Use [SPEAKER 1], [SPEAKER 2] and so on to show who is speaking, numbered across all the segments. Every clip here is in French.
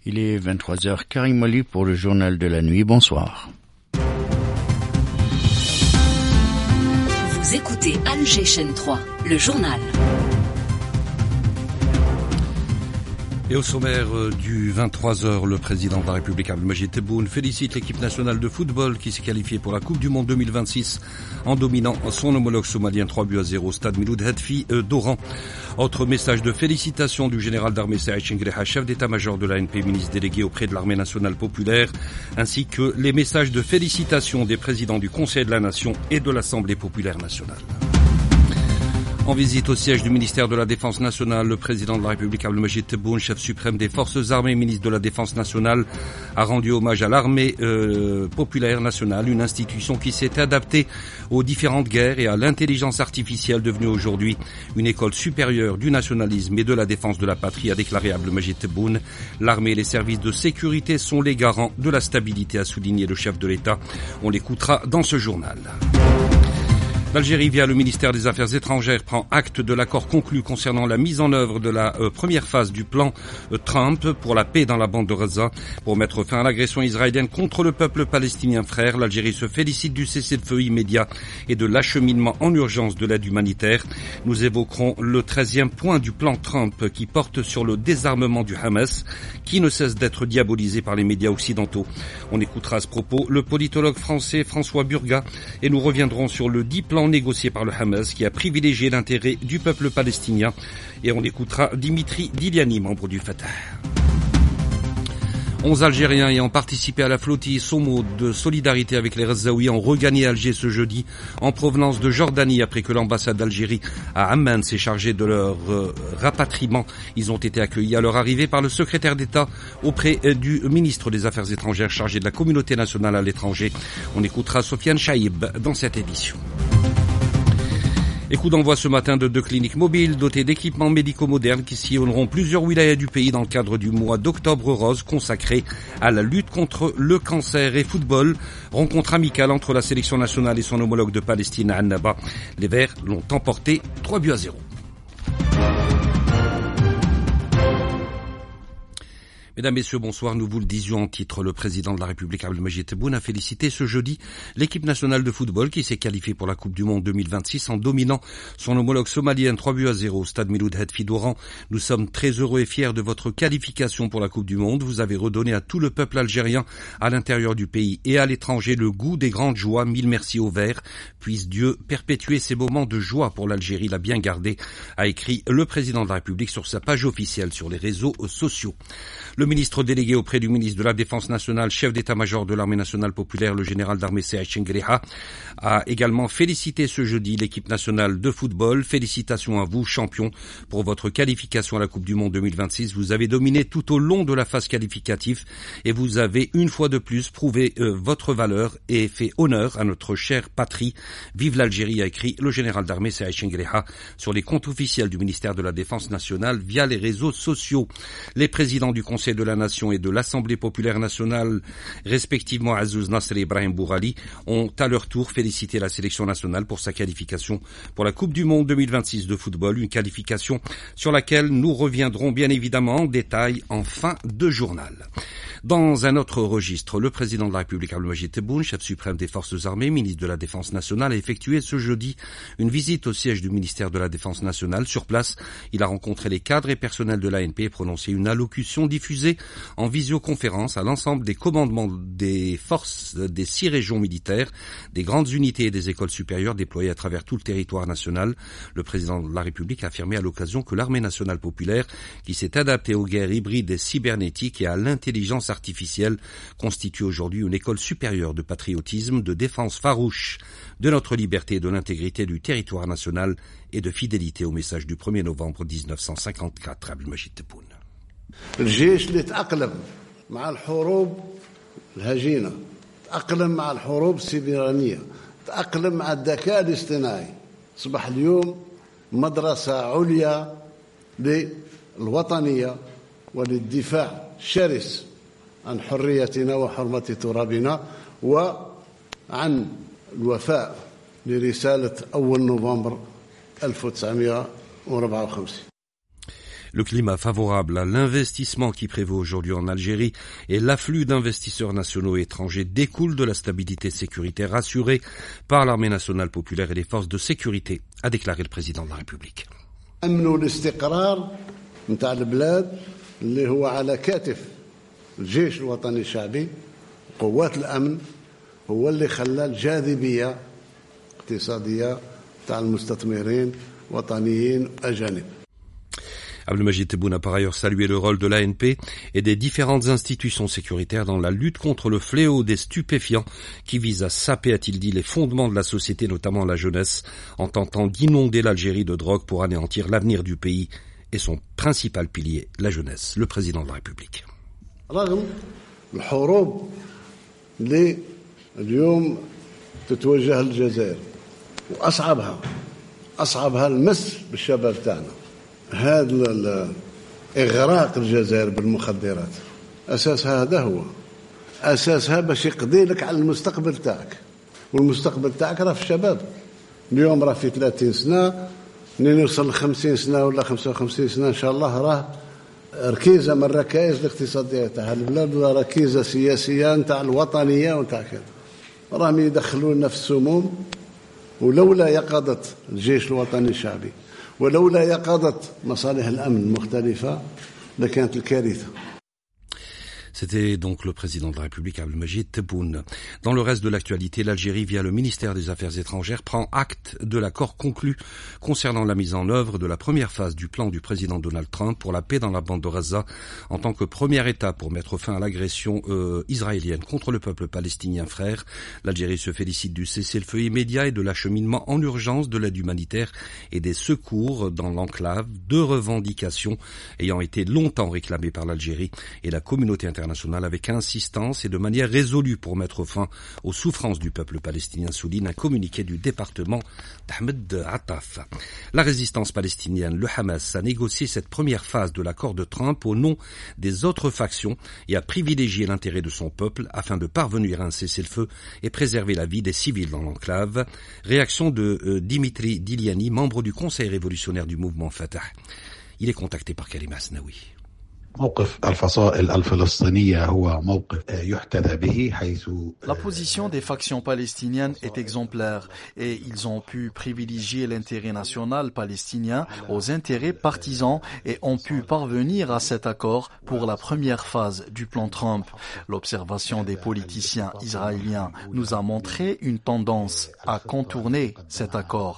[SPEAKER 1] Il est 23h, Karim Moli pour le journal de la nuit. Bonsoir.
[SPEAKER 2] Vous écoutez Alger chaîne 3, le journal.
[SPEAKER 3] Et au sommaire du 23h, le président de la République Abdelmajid Tebboune félicite l'équipe nationale de football qui s'est qualifiée pour la Coupe du Monde 2026 en dominant son homologue somalien 3-0 au stade Miloud Hedfi d'Oran. Autre message de félicitations du général d'armée Saïd Chengreha, chef d'état-major de l'ANP, ministre délégué auprès de l'armée nationale populaire, ainsi que les messages de félicitations des présidents du Conseil de la Nation et de l'Assemblée populaire nationale. En visite au siège du ministère de la Défense nationale, le président de la République Abdelmajid Tebboune, chef suprême des forces armées, ministre de la Défense nationale, a rendu hommage à l'armée populaire nationale, une institution qui s'est adaptée aux différentes guerres et à l'intelligence artificielle devenue aujourd'hui une école supérieure du nationalisme et de la défense de la patrie, a déclaré Abdelmajid Tebboune. L'armée et les services de sécurité sont les garants de la stabilité, a souligné le chef de l'État. On l'écoutera dans ce journal. L'Algérie, via le ministère des Affaires étrangères, prend acte de l'accord conclu concernant la mise en œuvre de la première phase du plan Trump pour la paix dans la bande de Gaza. Pour mettre fin à l'agression israélienne contre le peuple palestinien frère, l'Algérie se félicite du cessez-le-feu immédiat et de l'acheminement en urgence de l'aide humanitaire. Nous évoquerons le 13e point du plan Trump qui porte sur le désarmement du Hamas, qui ne cesse d'être diabolisé par les médias occidentaux. On écoutera à ce propos le politologue français François Burgat et nous reviendrons sur le 10 plan négocié par le Hamas qui a privilégié l'intérêt du peuple palestinien, et on écoutera Dimitri Diliani, membre du Fatah. 11 Algériens ayant participé à la flottille Somo de solidarité avec les Gazaouis ont regagné Alger ce jeudi en provenance de Jordanie après que l'ambassade d'Algérie à Amman s'est chargée de leur rapatriement. Ils ont été accueillis à leur arrivée par le secrétaire d'État auprès du ministre des Affaires étrangères chargé de la communauté nationale à l'étranger. On écoutera Sofiane Chaïb dans cette édition. Et coup d'envoi ce matin de 2 cliniques mobiles dotées d'équipements médicaux modernes qui sillonneront plusieurs wilayas du pays dans le cadre du mois d'Octobre Rose consacré à la lutte contre le cancer et football. Rencontre amicale entre la sélection nationale et son homologue de Palestine à Annaba. Les Verts l'ont emporté 3-0. Mesdames, Messieurs, bonsoir. Nous vous le disions en titre. Le président de la République, Abdelmajid Tebboune, a félicité ce jeudi l'équipe nationale de football qui s'est qualifiée pour la Coupe du Monde 2026 en dominant son homologue somalien 3-0 au stade Miloud Hedfi d'Oran. Nous sommes très heureux et fiers de votre qualification pour la Coupe du Monde. Vous avez redonné à tout le peuple algérien, à l'intérieur du pays et à l'étranger, le goût des grandes joies. Mille merci aux Verts. Puisse Dieu perpétuer ces moments de joie pour l'Algérie, l'a bien gardé, a écrit le président de la République sur sa page officielle sur les réseaux sociaux. Le ministre délégué auprès du ministre de la Défense nationale, chef d'état-major de l'armée nationale populaire, le général d'armée Saïd Chengreha, a également félicité ce jeudi l'équipe nationale de football. Félicitations à vous, champions, pour votre qualification à la Coupe du Monde 2026. Vous avez dominé tout au long de la phase qualificative et vous avez une fois de plus prouvé votre valeur et fait honneur à notre chère patrie. Vive l'Algérie, a écrit le général d'armée Saïd Chengreha sur les comptes officiels du ministère de la Défense nationale via les réseaux sociaux. Les présidents du Conseil de la Nation et de l'Assemblée populaire nationale, respectivement Azouz Nasr et Ibrahim Bourali, ont à leur tour félicité la sélection nationale pour sa qualification pour la Coupe du Monde 2026 de football, une qualification sur laquelle nous reviendrons bien évidemment en détail en fin de journal. Dans un autre registre, le président de la République Abdelmajid Tebboune, chef suprême des forces armées, ministre de la Défense nationale, a effectué ce jeudi une visite au siège du ministère de la Défense nationale. Sur place, il a rencontré les cadres et personnels de l'ANP et prononcé une allocution diffusée en visioconférence à l'ensemble des commandements des forces des 6 régions militaires, des grandes unités et des écoles supérieures déployées à travers tout le territoire national. Le président de la République a affirmé à l'occasion que l'armée nationale populaire, qui s'est adaptée aux guerres hybrides et cybernétiques et à l'intelligence artificielle, constitue aujourd'hui une école supérieure de patriotisme, de défense farouche de notre liberté et de l'intégrité du territoire national et de fidélité au message du 1er novembre 1954. Abdelmajid Tebboune.
[SPEAKER 4] الجيش اللي تأقلم مع الحروب الهجينة، تأقلم مع الحروب السيبرانية، تأقلم مع الذكاء الاصطناعي، أصبح اليوم مدرسة عليا للوطنية وللدفاع الشرس عن حريتنا وحرمة ترابنا وعن الوفاء لرسالة أول نوفمبر 1954.
[SPEAKER 3] Le climat favorable à l'investissement qui prévaut aujourd'hui en Algérie et l'afflux d'investisseurs nationaux et étrangers découlent de la stabilité sécuritaire assurée par l'armée nationale populaire et les forces de sécurité, a déclaré le président de la République.
[SPEAKER 4] نتاع البلاد اللي هو على كتف الجيش الوطني الشعبي قوات الأمن هو اللي خلى الجاذبية اقتصادية تاع المستثمرين وطنيين أجانب.
[SPEAKER 3] Abdelmajid Tebboune a par ailleurs salué le rôle de l'ANP et des différentes institutions sécuritaires dans la lutte contre le fléau des stupéfiants qui vise à saper, a-t-il dit, les fondements de la société, notamment la jeunesse, en tentant d'inonder l'Algérie de drogue pour anéantir l'avenir du pays et son principal pilier, la jeunesse, le président de la République.
[SPEAKER 4] رغم الحروب اللي اليوم تتوجه للجزائر وأصعبها المس بالشباب تاعنا. هذا إغراق الجزائر بالمخدرات أساسها هذا هو أساسها باش يقضي لك على المستقبل تاعك والمستقبل تاعك راه في الشباب. اليوم راه في 30 سنة منين يوصل ل 50 سنة ولا 55 سنة إن شاء الله راه ركيزة من الركائز الاقتصادية تاع البلاد ولا ركيزة سياسية نتاع الوطنية ونتاع كذا. راهم يدخلوا لنا في السموم ولولا يقظة الجيش الوطني الشعبي ولولا يقظة مصالح الأمن المختلفة لكانت الكارثة.
[SPEAKER 3] C'était donc le président de la République, Abdelmajid Tebboune. Dans le reste de l'actualité, l'Algérie, via le ministère des Affaires étrangères, prend acte de l'accord conclu concernant la mise en œuvre de la première phase du plan du président Donald Trump pour la paix dans la bande de Gaza en tant que première étape pour mettre fin à l'agression israélienne contre le peuple palestinien frère. L'Algérie se félicite du cessez-le-feu immédiat et de l'acheminement en urgence de l'aide humanitaire et des secours dans l'enclave, deux revendications ayant été longtemps réclamées par l'Algérie et la communauté internationale avec insistance et de manière résolue pour mettre fin aux souffrances du peuple palestinien, souligne un communiqué du département d'Ahmed Attaf. La résistance palestinienne, le Hamas, a négocié cette première phase de l'accord de Trump au nom des autres factions et a privilégié l'intérêt de son peuple afin de parvenir à un cessez-le-feu et préserver la vie des civils dans l'enclave. Réaction de Dimitri Diliani, membre du Conseil révolutionnaire du mouvement Fatah. Il est contacté par Karim Asnaoui.
[SPEAKER 5] La position des factions palestiniennes est exemplaire et ils ont pu privilégier l'intérêt national palestinien aux intérêts partisans et ont pu parvenir à cet accord pour la première phase du plan Trump. L'observation des politiciens israéliens nous a montré une tendance à contourner cet accord.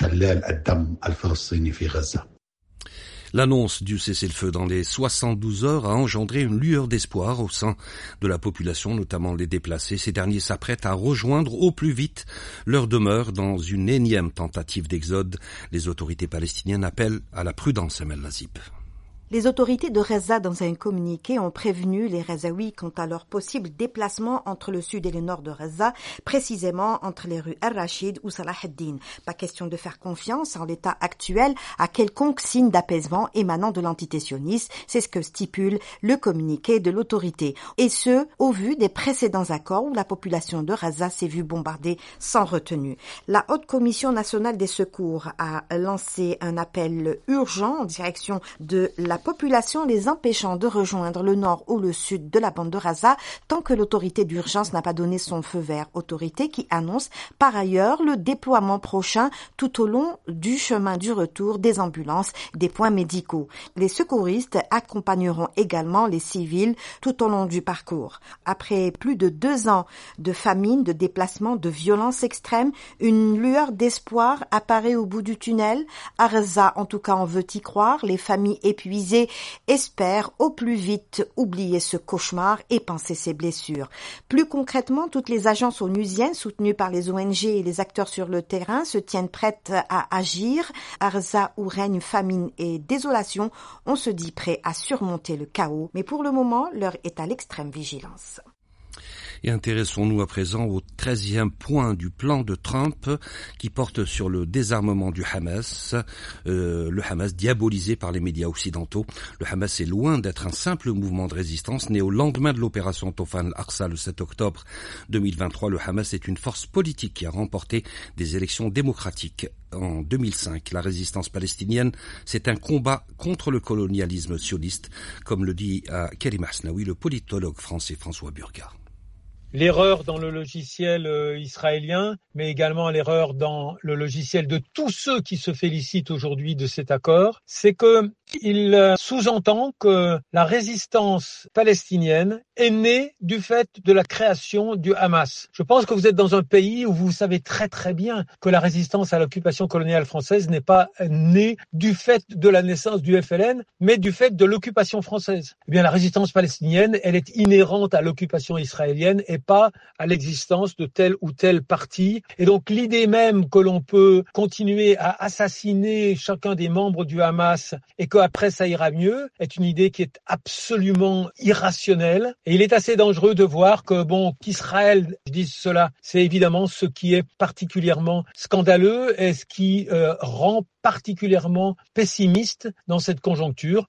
[SPEAKER 3] L'annonce du cessez-le-feu dans les 72 heures a engendré une lueur d'espoir au sein de la population, notamment les déplacés. Ces derniers s'apprêtent à rejoindre au plus vite leur demeure dans une énième tentative d'exode. Les autorités palestiniennes appellent à la prudence, Emel Nazib.
[SPEAKER 6] Les autorités de Gaza, dans un communiqué, ont prévenu les Gazaouis quant à leur possible déplacement entre le sud et le nord de Gaza, précisément entre les rues Al-Rachid ou Salah ad-Din. Pas question de faire confiance en l'état actuel à quelconque signe d'apaisement émanant de l'entité sioniste. C'est ce que stipule le communiqué de l'autorité. Et ce, au vu des précédents accords où la population de Gaza s'est vue bombardée sans retenue. La Haute Commission nationale des secours a lancé un appel urgent en direction de la population, les empêchant de rejoindre le nord ou le sud de la bande de Gaza tant que l'autorité d'urgence n'a pas donné son feu vert. Autorité qui annonce par ailleurs le déploiement prochain tout au long du chemin du retour des ambulances, des points médicaux. Les secouristes accompagneront également les civils tout au long du parcours. Après plus de 2 ans de famine, de déplacement, de violence extrême, une lueur d'espoir apparaît au bout du tunnel. À Gaza, en tout cas, on veut y croire. Les familles épuisées espèrent au plus vite oublier ce cauchemar et panser ses blessures. Plus concrètement, toutes les agences onusiennes soutenues par les ONG et les acteurs sur le terrain se tiennent prêtes à agir. À Gaza, où règne famine et désolation, on se dit prêt à surmonter le chaos, mais pour le moment, l'heure est à l'extrême vigilance.
[SPEAKER 3] Et intéressons-nous à présent au 13e point du plan de Trump qui porte sur le désarmement du Hamas. Le Hamas diabolisé par les médias occidentaux. Le Hamas est loin d'être un simple mouvement de résistance né au lendemain de l'opération Tofan al-Aqsa le 7 octobre 2023. Le Hamas est une force politique qui a remporté des élections démocratiques en 2005. La résistance palestinienne, c'est un combat contre le colonialisme sioniste, comme le dit à Karim Hasnaoui, le politologue français François Burgard.
[SPEAKER 7] L'erreur dans le logiciel israélien, mais également l'erreur dans le logiciel de tous ceux qui se félicitent aujourd'hui de cet accord, c'est qu'il sous-entend que la résistance palestinienne est née du fait de la création du Hamas. Je pense que vous êtes dans un pays où vous savez très très bien que la résistance à l'occupation coloniale française n'est pas née du fait de la naissance du FLN, mais du fait de l'occupation française. Eh bien, la résistance palestinienne, elle est inhérente à l'occupation israélienne et pas à l'existence de tel ou tel parti. Et donc l'idée même que l'on peut continuer à assassiner chacun des membres du Hamas et qu'après ça ira mieux est une idée qui est absolument irrationnelle. Et il est assez dangereux de voir que qu'Israël dise cela, c'est évidemment ce qui est particulièrement scandaleux et ce qui rend particulièrement pessimiste dans cette conjoncture.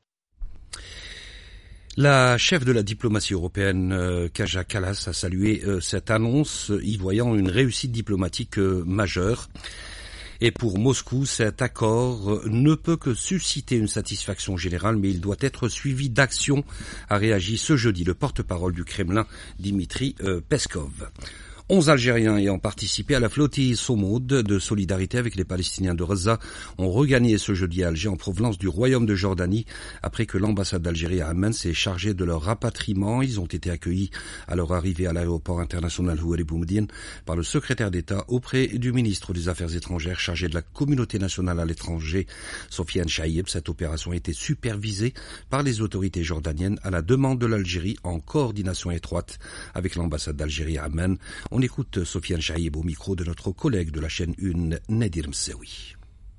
[SPEAKER 3] La chef de la diplomatie européenne, Kaja Kallas, a salué cette annonce, y voyant une réussite diplomatique majeure. Et pour Moscou, cet accord ne peut que susciter une satisfaction générale, mais il doit être suivi d'actions, a réagi ce jeudi le porte-parole du Kremlin, Dmitri Peskov. 11 Algériens ayant participé à la flottille Somoud de solidarité avec les Palestiniens de Gaza ont regagné ce jeudi à Alger en provenance du Royaume de Jordanie après que l'ambassade d'Algérie à Amman s'est chargée de leur rapatriement. Ils ont été accueillis à leur arrivée à l'aéroport international Houari Boumediene par le secrétaire d'État auprès du ministre des Affaires étrangères chargé de la communauté nationale à l'étranger, Sofiane Chaïb. Cette opération a été supervisée par les autorités jordaniennes à la demande de l'Algérie en coordination étroite avec l'ambassade d'Algérie à Amman. On écoute Sofiane Chaïb au micro de notre collègue de la chaîne 1, Nadir Msaoui.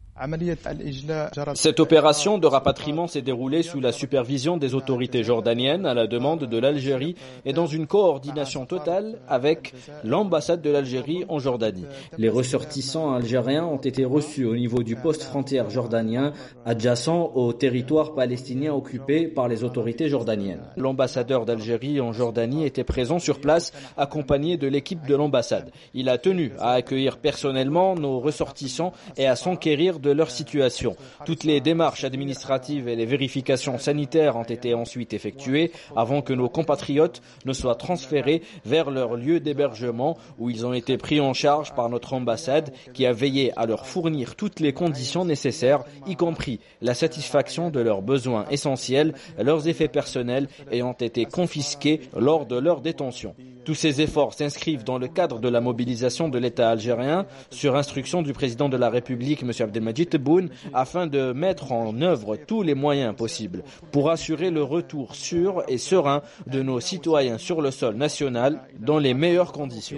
[SPEAKER 8] Cette opération de rapatriement s'est déroulée sous la supervision des autorités jordaniennes à la demande de l'Algérie et dans une coordination totale avec l'ambassade de l'Algérie en Jordanie. Les ressortissants algériens ont été reçus au niveau du poste frontière jordanien adjacent au territoire palestinien occupé par les autorités jordaniennes. L'ambassadeur d'Algérie en Jordanie était présent sur place accompagné de l'équipe de l'ambassade. Il a tenu à accueillir personnellement nos ressortissants et à s'enquérir de leur situation. Toutes les démarches administratives et les vérifications sanitaires ont été ensuite effectuées avant que nos compatriotes ne soient transférés vers leur lieu d'hébergement où ils ont été pris en charge par notre ambassade qui a veillé à leur fournir toutes les conditions nécessaires, y compris la satisfaction de leurs besoins essentiels, leurs effets personnels ayant été confisqués lors de leur détention. Tous ces efforts s'inscrivent dans le cadre de la mobilisation de l'État algérien sur instruction du président de la République, M. Abdelmadjid Tebboune, afin de mettre en œuvre tous les moyens possibles pour assurer le retour sûr et serein de nos citoyens sur le sol national dans les meilleures conditions.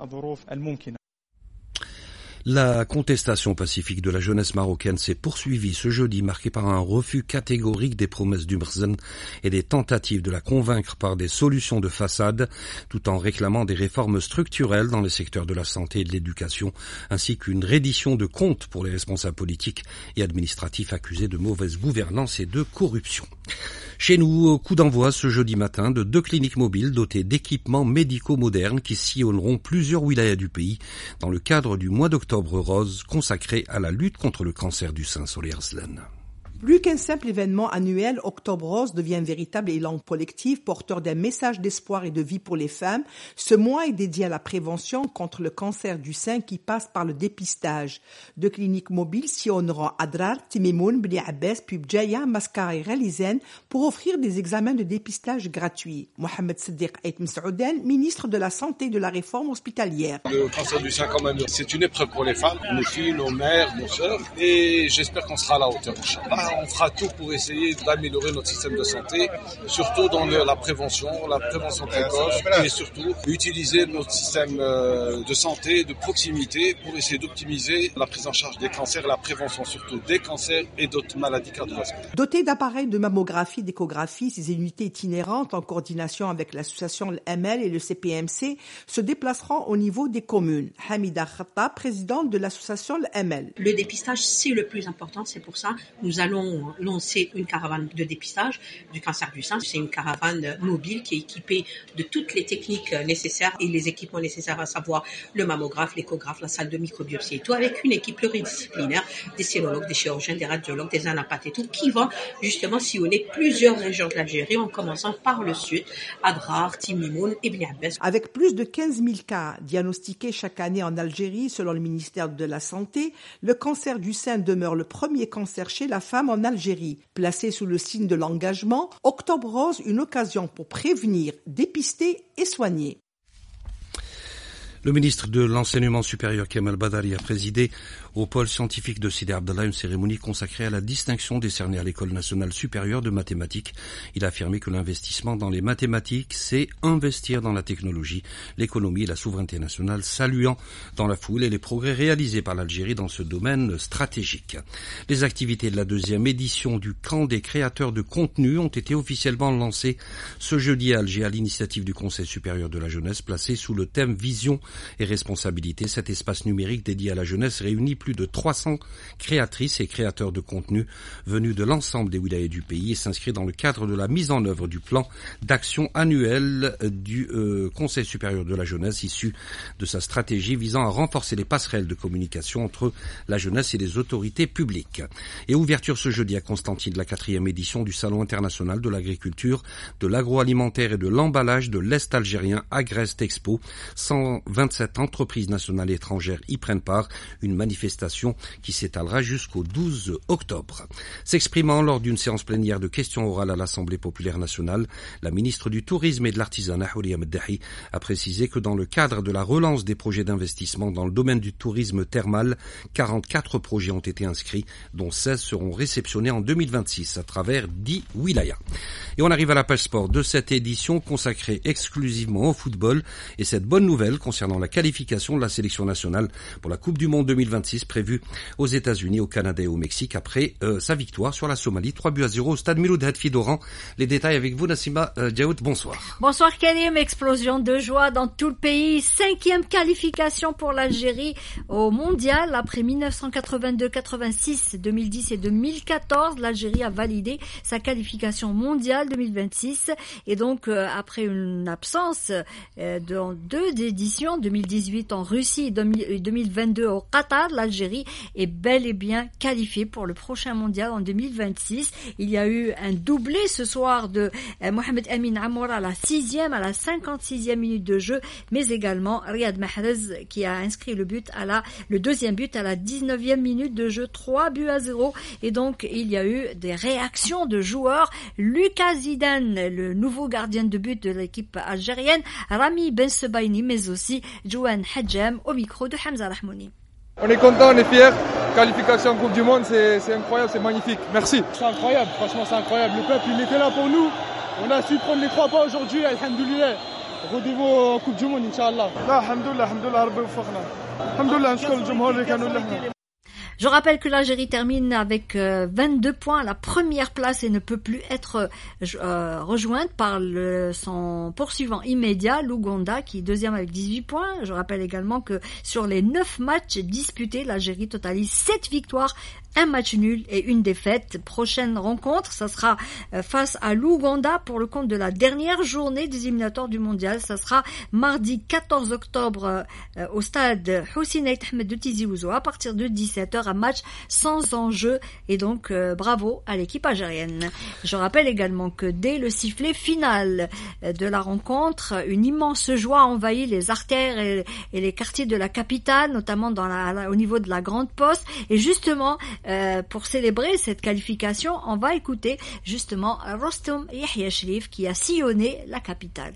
[SPEAKER 3] La contestation pacifique de la jeunesse marocaine s'est poursuivie ce jeudi, marquée par un refus catégorique des promesses du Mrzen et des tentatives de la convaincre par des solutions de façade, tout en réclamant des réformes structurelles dans les secteurs de la santé et de l'éducation, ainsi qu'une reddition de comptes pour les responsables politiques et administratifs accusés de mauvaise gouvernance et de corruption. Chez nous, coup d'envoi ce jeudi matin de 2 cliniques mobiles dotées d'équipements médicaux modernes qui sillonneront plusieurs wilayas du pays dans le cadre du mois d'octobre rose consacré à la lutte contre le cancer du sein. Solé Arslan.
[SPEAKER 9] Plus qu'un simple événement annuel, Octobre Rose devient un véritable élan collectif porteur d'un message d'espoir et de vie pour les femmes. Ce mois est dédié à la prévention contre le cancer du sein qui passe par le dépistage. 2 cliniques mobiles sillonneront Adrar, Timimoun, Bni Abbas, puis Bjaya, Mascara et Ralizen pour offrir des examens de dépistage gratuits. Mohamed Siddiq Ait Msaoudan, ministre de la Santé et de la Réforme hospitalière.
[SPEAKER 10] Le cancer du sein, quand même, c'est une épreuve pour les femmes, nos filles, nos mères, nos sœurs, et j'espère qu'on sera à la hauteur, Inch'Allah. on fera tout pour essayer d'améliorer notre système de santé, surtout dans la prévention précoce, et surtout utiliser notre système de santé de proximité pour essayer d'optimiser la prise en charge des cancers, la prévention surtout des cancers et d'autres maladies cardiovasculaires.
[SPEAKER 9] Dotés d'appareils de mammographie, d'échographie, ces unités itinérantes en coordination avec l'association ML et le CPMC se déplaceront au niveau des communes. Hamida Khatta, présidente de l'association ML.
[SPEAKER 11] Le dépistage, c'est le plus important. C'est pour ça que nous allons lancer une caravane de dépistage du cancer du sein. C'est une caravane mobile qui est équipée de toutes les techniques nécessaires et les équipements nécessaires, à savoir le mammographe, l'échographe, la salle de microbiopsie et tout, avec une équipe pluridisciplinaire, des sénologues, des chirurgiens, des radiologues, des anapathes et tout, qui vont justement sillonner plusieurs régions de l'Algérie, en commençant par le sud, Adrar, Timimoun et Bni Abbas.
[SPEAKER 9] Avec plus de 15 000 cas diagnostiqués chaque année en Algérie, selon le ministère de la Santé, le cancer du sein demeure le premier cancer chez la femme en Algérie. Placé sous le signe de l'engagement, Octobre Rose, une occasion pour prévenir, dépister et soigner.
[SPEAKER 3] Le ministre de l'Enseignement supérieur Kemal Badari a présidé au pôle scientifique de Sidi Abdallah une cérémonie consacrée à la distinction décernée à l'École nationale supérieure de mathématiques. Il a affirmé que l'investissement dans les mathématiques, c'est investir dans la technologie, l'économie et la souveraineté nationale, saluant dans la foule et les progrès réalisés par l'Algérie dans ce domaine stratégique. Les activités de la deuxième édition du camp des créateurs de contenu ont été officiellement lancées ce jeudi à Alger à l'initiative du Conseil supérieur de la jeunesse, placé sous le thème Vision et responsabilité. Cet espace numérique dédié à la jeunesse réunit plus de 300 créatrices et créateurs de contenu venus de l'ensemble des wilayas du pays et s'inscrit dans le cadre de la mise en œuvre du plan d'action annuel du Conseil supérieur de la jeunesse, issu de sa stratégie visant à renforcer les passerelles de communication entre la jeunesse et les autorités publiques. Et ouverture ce jeudi à Constantine de la 4e édition du Salon international de l'agriculture, de l'agroalimentaire et de l'emballage de l'Est algérien Agrest Expo. 127 entreprises nationales et étrangères y prennent part, une manifestation qui s'étalera jusqu'au 12 octobre. S'exprimant lors d'une séance plénière de questions orales à l'Assemblée populaire nationale, la ministre du Tourisme et de l'Artisanat, Houria Meddahi, a précisé que dans le cadre de la relance des projets d'investissement dans le domaine du tourisme thermal, 44 projets ont été inscrits, dont 16 seront réceptionnés en 2026 à travers 10 wilayas. Et on arrive à la page sport de cette édition consacrée exclusivement au football et cette bonne nouvelle concernant la qualification de la sélection nationale pour la Coupe du Monde 2026 prévue aux États-Unis, au Canada et au Mexique après sa victoire sur la Somalie, 3-0 au stade Miloud Hadfi d'Oran. Les détails avec vous, Nassima Djaoud, bonsoir.
[SPEAKER 12] Bonsoir Karim, explosion de joie dans tout le pays, 5e qualification pour l'Algérie au mondial après 1982, 2010 et 2014. L'Algérie a validé sa qualification mondiale 2026 et donc après une absence de 2 éditions, 2018 en Russie et 2022 au Qatar, l'Algérie est bel et bien qualifiée pour le prochain mondial en 2026. Il y a eu un doublé ce soir de Mohamed Amin Amoura à la 6e, à la 56e minute de jeu, mais également Riyad Mahrez qui a inscrit le deuxième but à la 19e minute de jeu, 3-0. Et donc il y a eu des réactions de joueurs. Lucas Zidane, le nouveau gardien de but de l'équipe algérienne, Rami Ben Sebaini, mais aussi Jouan Hadjem au micro de Hamza Rahmouni.
[SPEAKER 13] On est content, on est fiers. Qualification Coupe du Monde, c'est incroyable, c'est magnifique. Merci.
[SPEAKER 14] C'est incroyable, franchement c'est incroyable. Le peuple, il était là pour nous. On a su prendre les 3 pas aujourd'hui, alhamdoulilah. Rendez-vous en Coupe du Monde, Inch'Allah.
[SPEAKER 13] Alhamdoulilah, Rabbi wafaqna. Alhamdoulilah, nshkour al-jumhour li kanu lahna.
[SPEAKER 12] Je rappelle que l'Algérie termine avec 22 points à la première place et ne peut plus être rejointe par son poursuivant immédiat, l'Ouganda, qui est deuxième avec 18 points. Je rappelle également que sur les 9 matchs disputés, l'Algérie totalise 7 victoires, 1 match nul et 1 défaite. Prochaine rencontre, ça sera face à l'Ouganda pour le compte de la dernière journée des éliminatoires du mondial. Ça sera mardi 14 octobre au stade Hussein Ahmed de Tizi Ouzou à partir de 17h, un match sans enjeu et donc bravo à l'équipe algérienne. Je rappelle également que dès le sifflet final de la rencontre, une immense joie envahit les artères et les quartiers de la capitale, notamment au niveau de la Grande Poste. Et justement, pour célébrer cette qualification, on va écouter justement Rostom Yahya Shrif qui a sillonné la capitale.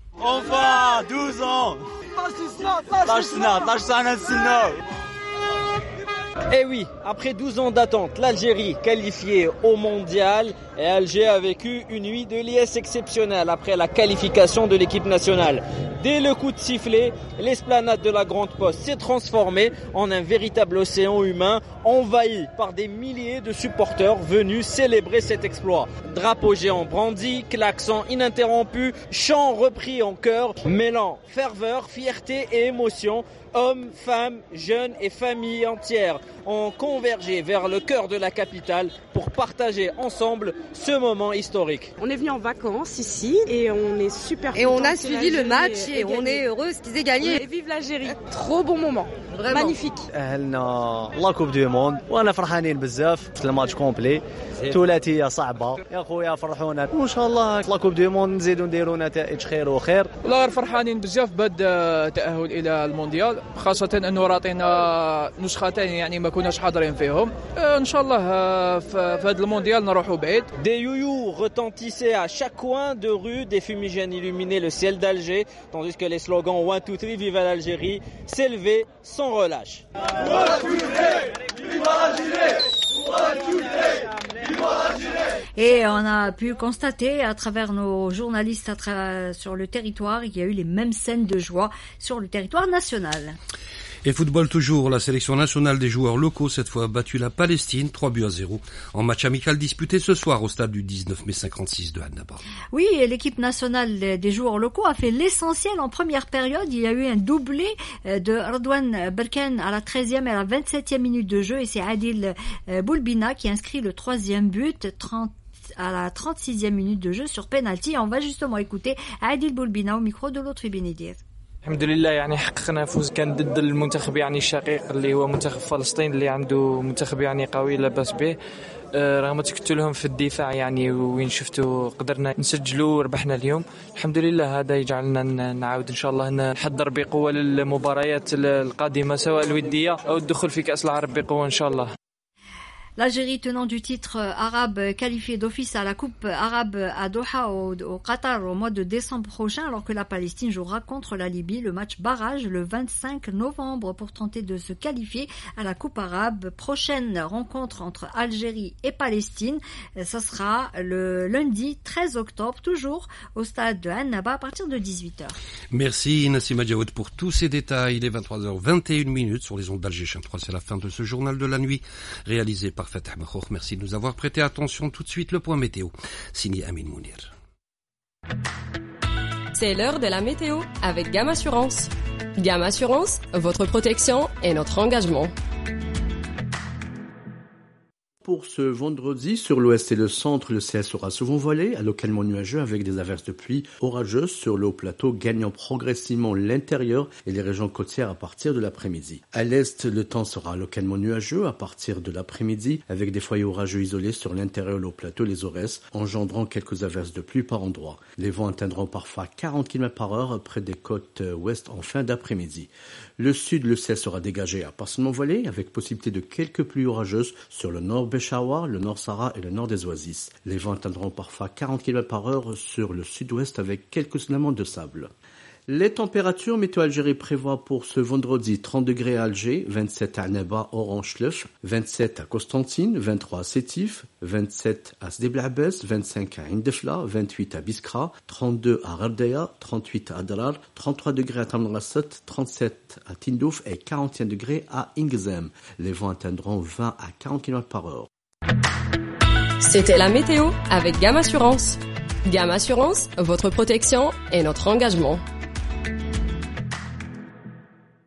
[SPEAKER 15] Enfin, 12 ans.
[SPEAKER 8] Eh oui, après 12 ans d'attente, l'Algérie qualifiée au mondial et Alger a vécu une nuit de liesse exceptionnelle après la qualification de l'équipe nationale. Dès le coup de sifflet, l'esplanade de la Grande Poste s'est transformée en un véritable océan humain envahi par des milliers de supporters venus célébrer cet exploit. Drapeau géant brandi, klaxons ininterrompus, chants repris en chœur, mêlant ferveur, fierté et émotion. Hommes, femmes, jeunes et familles entières ont convergé vers le cœur de la capitale pour partager ensemble ce moment historique.
[SPEAKER 16] On est venu en vacances ici et on est super contents.
[SPEAKER 17] Et on a suivi le match et on est heureux qu'ils aient gagné.
[SPEAKER 16] Et vive l'Algérie. Trop bon moment. Vraiment. Magnifique.
[SPEAKER 18] أهلنا لا كوب دو موند وانا فرحانين بزاف في الماتش كومبلي ثلاثيه صعبه يا خويا فرحونا وان شاء الله لا كوب دو موند نزيدوا نديروا نتائج خير وخير.
[SPEAKER 19] والله غير فرحانين بزاف بهذا التأهل الى المونديال خاصه انه راطينا نسختين يعني ما كناش حاضرين فيهم ان شاء الله في هذا المونديال نروحوا بعيد.
[SPEAKER 8] Des youyous retentissaient à chaque coin de rue, des fumigènes illuminaient le ciel d'Alger, tandis que les slogans 1, 2, 3, vive l'Algérie s'élevaient sans relâche.
[SPEAKER 12] Et on a pu constater à travers nos journalistes sur le territoire, il y a eu les mêmes scènes de joie sur le territoire national.
[SPEAKER 3] Et football toujours, la sélection nationale des joueurs locaux cette fois a battu la Palestine 3-0 en match amical disputé ce soir au stade du 19 mai 56 de Annaba.
[SPEAKER 12] Oui, l'équipe nationale des joueurs locaux a fait l'essentiel en première période. Il y a eu un doublé de Redouane Berken à la 13e et à la 27e minute de jeu et c'est Adil Boulbina qui inscrit le 3e but à la 36e minute de jeu sur penalty. On va justement écouter Adil Boulbina au micro de l'autre Bénédir.
[SPEAKER 20] الحمد لله يعني حققنا فوز كان ضد المنتخب يعني الشقيق اللي هو منتخب فلسطين اللي عنده منتخب يعني قوي لا باس به رغم تكتلهم في الدفاع يعني وين شفتوا قدرنا نسجلوا وربحنا اليوم الحمد لله. هذا يجعلنا نعاود ان شاء الله نحضر بقوه للمباريات القادمه سواء الوديه او الدخول في كأس العرب بقوه ان شاء الله.
[SPEAKER 12] L'Algérie, tenant du titre arabe, qualifié d'office à la Coupe arabe à Doha au Qatar au mois de décembre prochain, alors que la Palestine jouera contre la Libye le match barrage le 25 novembre pour tenter de se qualifier à la Coupe arabe. Prochaine rencontre entre Algérie et Palestine, ça sera le lundi 13 octobre, toujours au stade de Annaba à partir de 18h.
[SPEAKER 3] Merci Nassima Djaoud pour tous ces détails. Il est 23h21 sur les ondes d'Alger 3. C'est la fin de ce journal de la nuit réalisé par Fatah Mahour. Merci de nous avoir prêté attention. Tout de suite, le point météo. Signé Amin Mounir.
[SPEAKER 21] C'est l'heure de la météo avec Gamme Assurance. Gamme Assurance, votre protection et notre engagement.
[SPEAKER 22] Pour ce vendredi, sur l'ouest et le centre, le ciel sera souvent voilé, localement nuageux avec des averses de pluie orageuses sur le haut plateau, gagnant progressivement l'intérieur et les régions côtières à partir de l'après-midi. À l'est, le temps sera localement nuageux à partir de l'après-midi, avec des foyers orageux isolés sur l'intérieur, le haut plateau, les Aurès, engendrant quelques averses de pluie par endroits. Les vents atteindront parfois 40 km/h près des côtes ouest en fin d'après-midi. Le sud, le ciel sera dégagé à partiellement voilé, avec possibilité de quelques pluies orageuses sur le nord Béchaoua, le nord Sahara et le nord des Oasis. Les vents atteindront parfois 40 km/h sur le sud-ouest avec quelques sennements de sable. Les températures, Météo Algérie prévoit pour ce vendredi 30 degrés à Alger, 27 à Annaba, Orange-Leuf, 27 à Constantine, 23 à Sétif, 27 à Sidi Bel Abbès, 25 à Indefla, 28 à Biskra, 32 à Rabdaya, 38 à Adrar, 33 degrés à Tamrassat, 37 à Tindouf et 41 degrés à Ingzem. Les vents atteindront 20 à 40 km/h.
[SPEAKER 21] C'était la météo avec Gamme Assurance. Gamme Assurance, votre protection et notre engagement.